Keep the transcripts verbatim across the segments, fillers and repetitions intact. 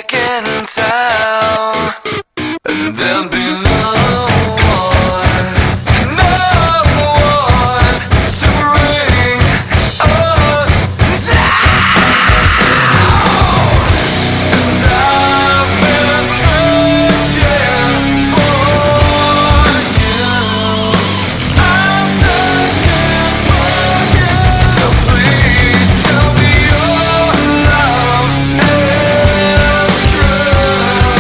can tell, and there'll be no one, no one to bring us down. And I've been searching for you. I'm searching for you. So please tell me your love is true.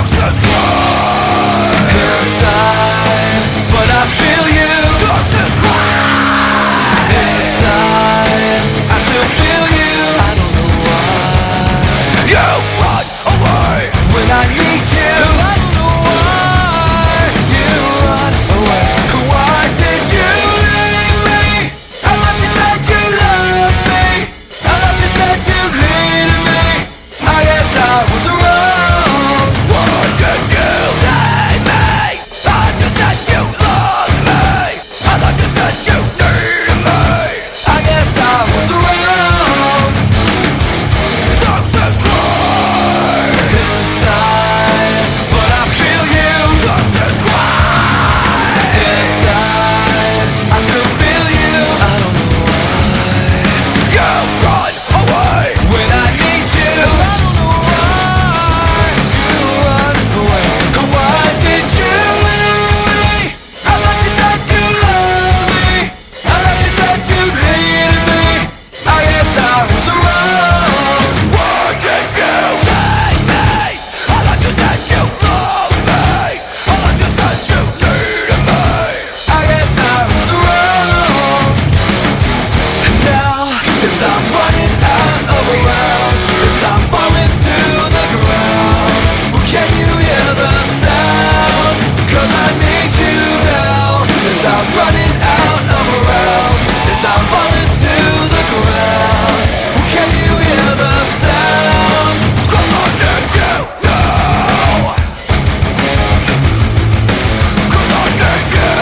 Toxins cry inside, but I feel you. Toxins cry inside, I still feel you. I don't know why you run away when I need you. I don't know why you run away. Why did you leave me? I thought you said you loved me. I thought you said you needed me. I guess I was wrong. Why did you leave me? I thought you said you loved me. I thought you said you needed me. I guess I was wrong. Toxins cry inside, but I feel you. Toxins cry inside, I still feel you. I don't know why you run away when I need you. I don't know why you run away. Why did you leave me? I thought you said you loved me. I thought you said you needed me. I guess I was wrong. Why did you leave me? I thought you said you loved me. I thought you said you needed me. I guess I was wrong. Now, as I'm running out of rounds, as I'm falling to the ground, well, can you hear the sound? 'Cause I need you now. As I'm running out of rounds, as I'm falling to the ground, well, can you hear the sound? 'Cause I need you now. 'Cause I need you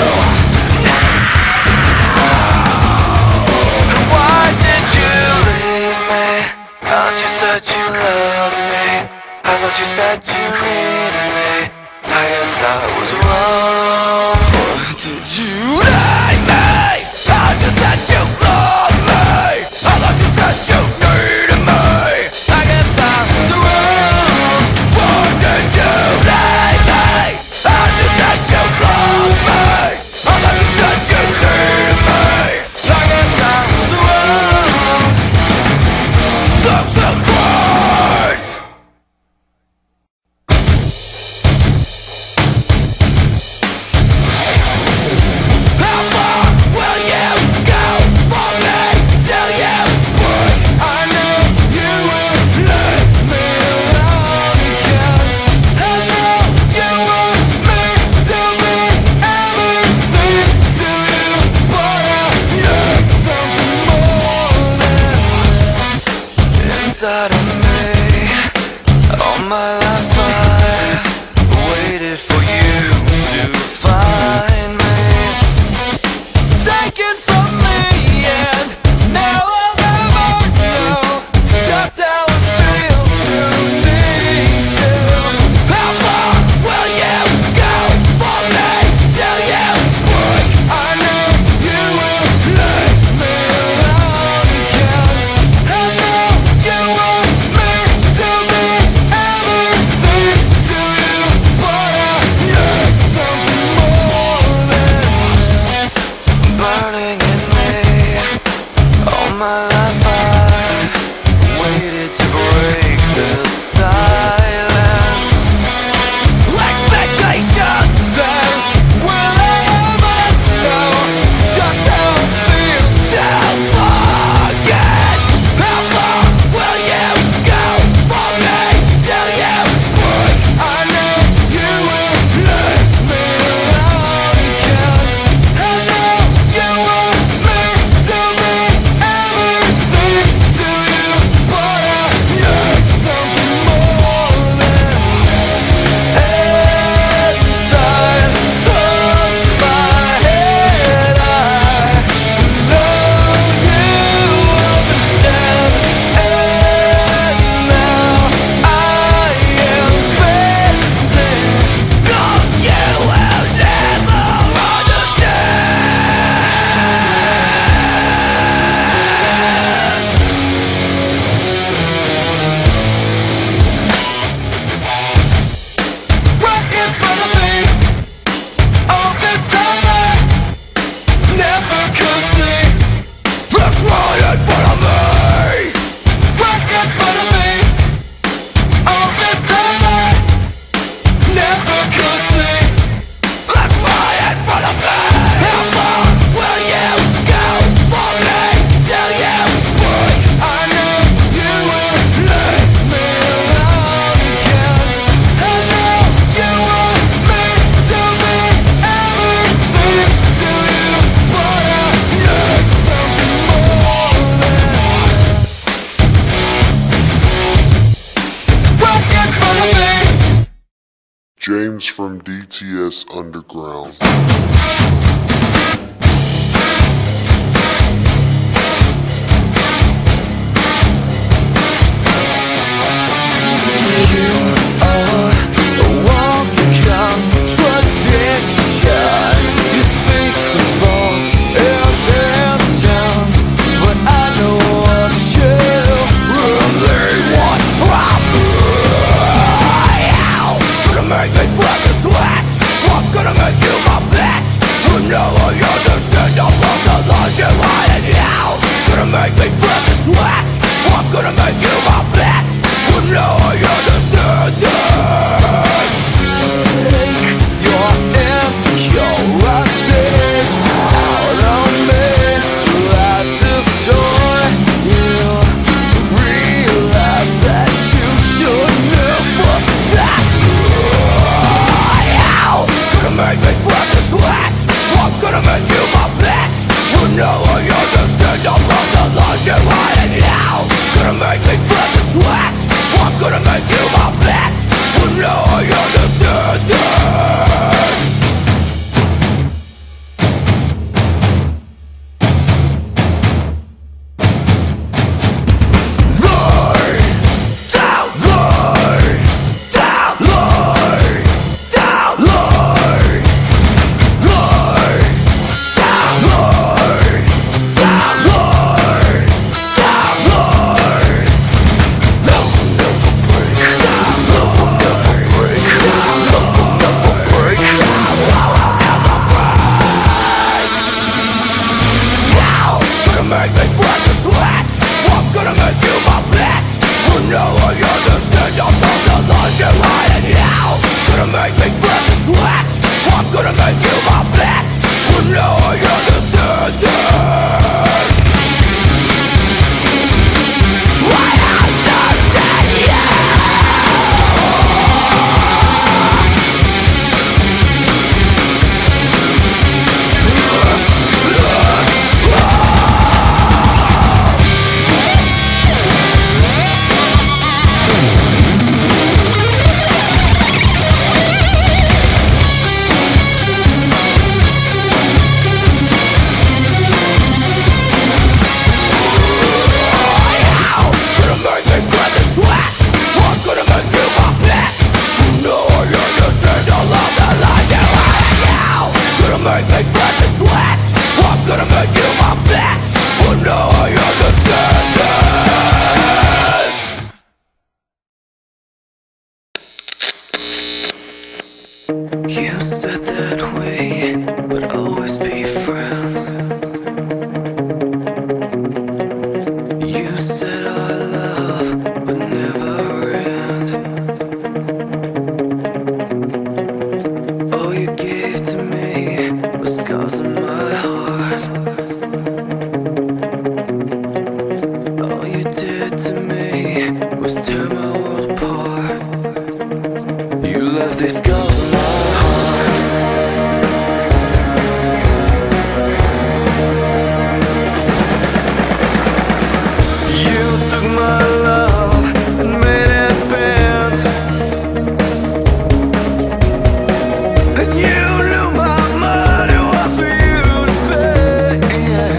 now. Why did you leave me? I thought you said you loved me. I thought you said you needed me. I guess I was wrong. Why did you leave me? I thought you said you loved me. I thought you said you needed me. I guess I was wrong. Why did you leave me? I thought you said you loved me. I thought you said you needed me. I guess I was wrong. Toxins cries. How far will you go for me till you break? I knew you would leave me alone again. I know you want me to be everything to you, but I need something more than this inside of me. All my life I've waited for you to find me, taken from me, and now I'll never know just how it feels to need you. How far will you go for me till you break? I knew you would leave me alone again. I know you want me to be everything to you, but I need something more than this. Burning James from D T S Underground.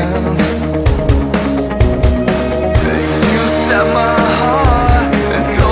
Set my heart and told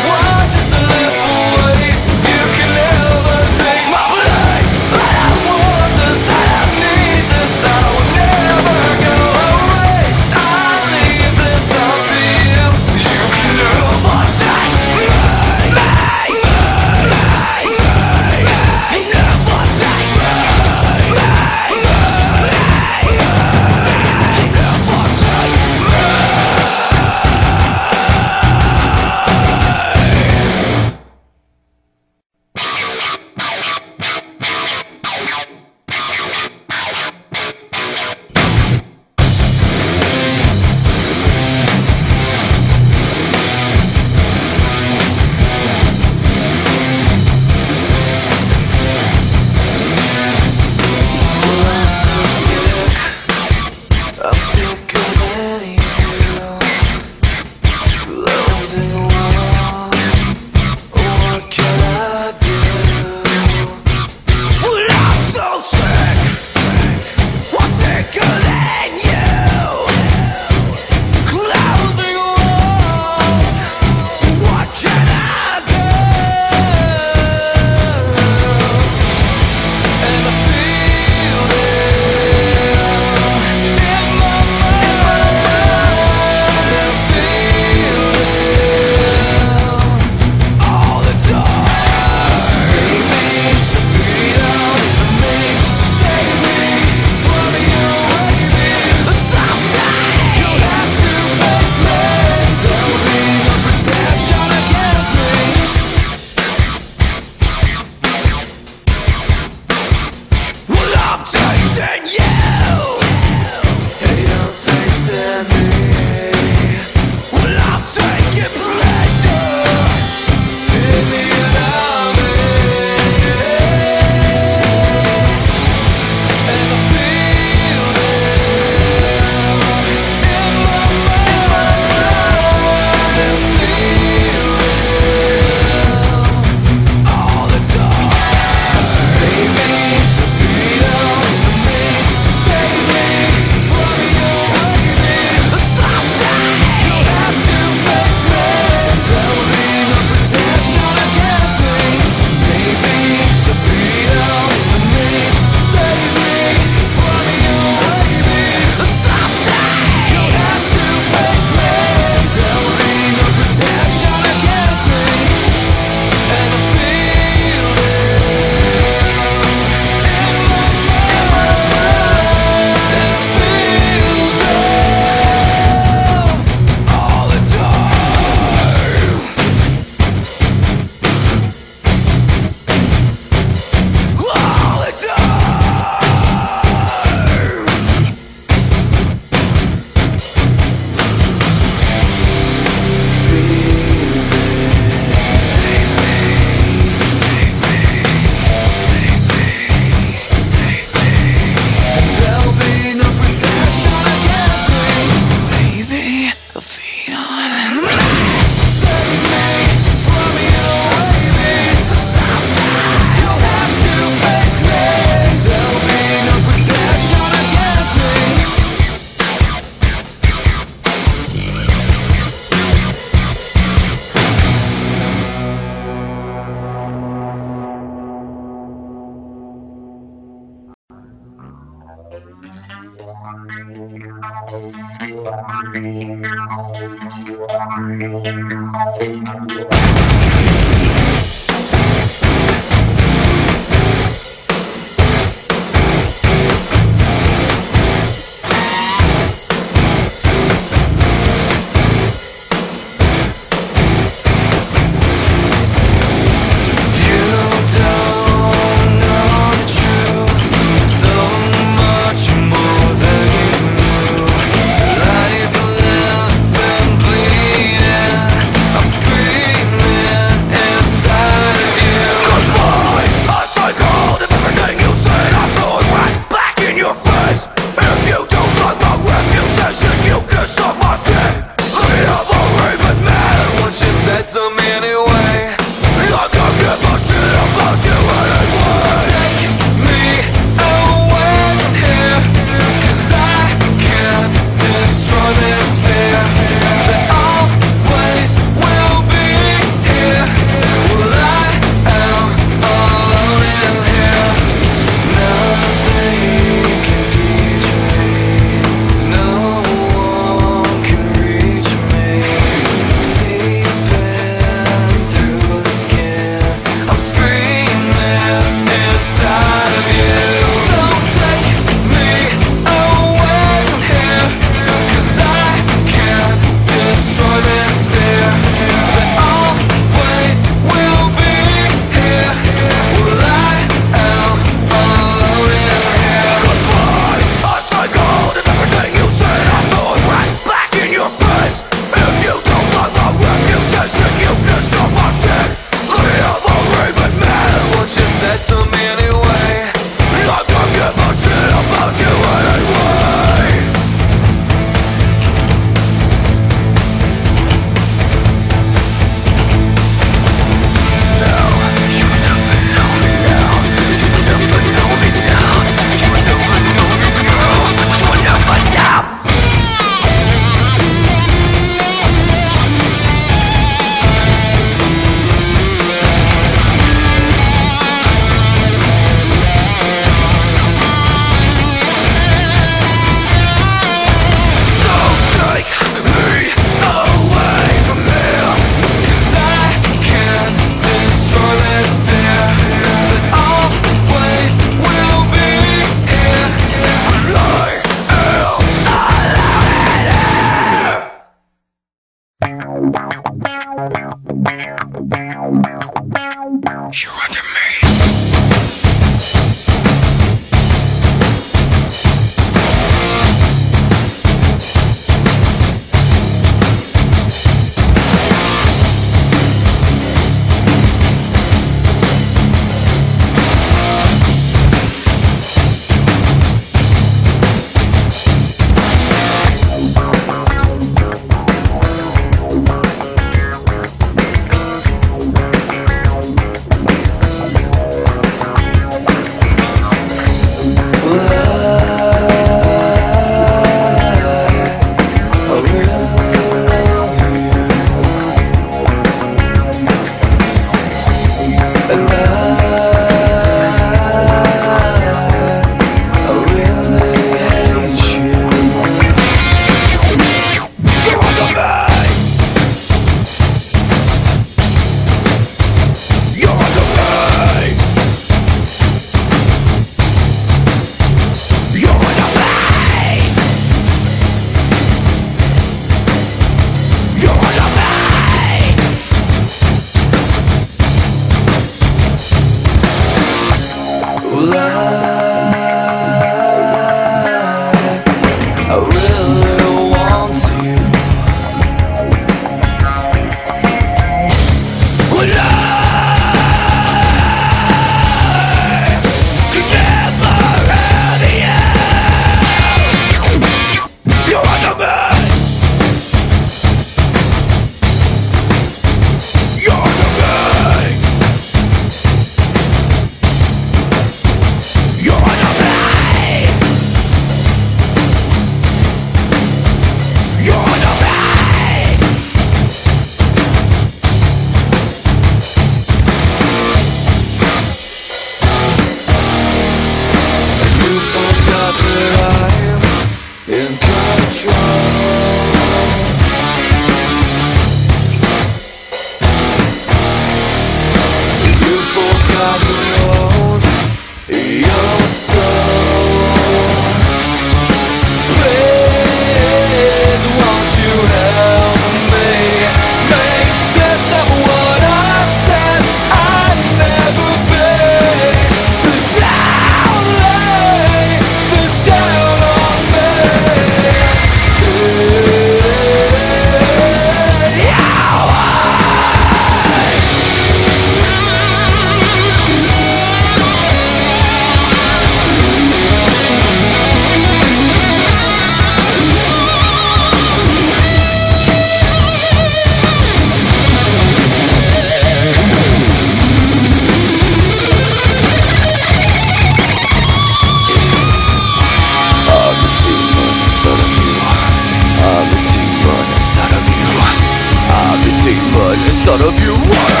son of you.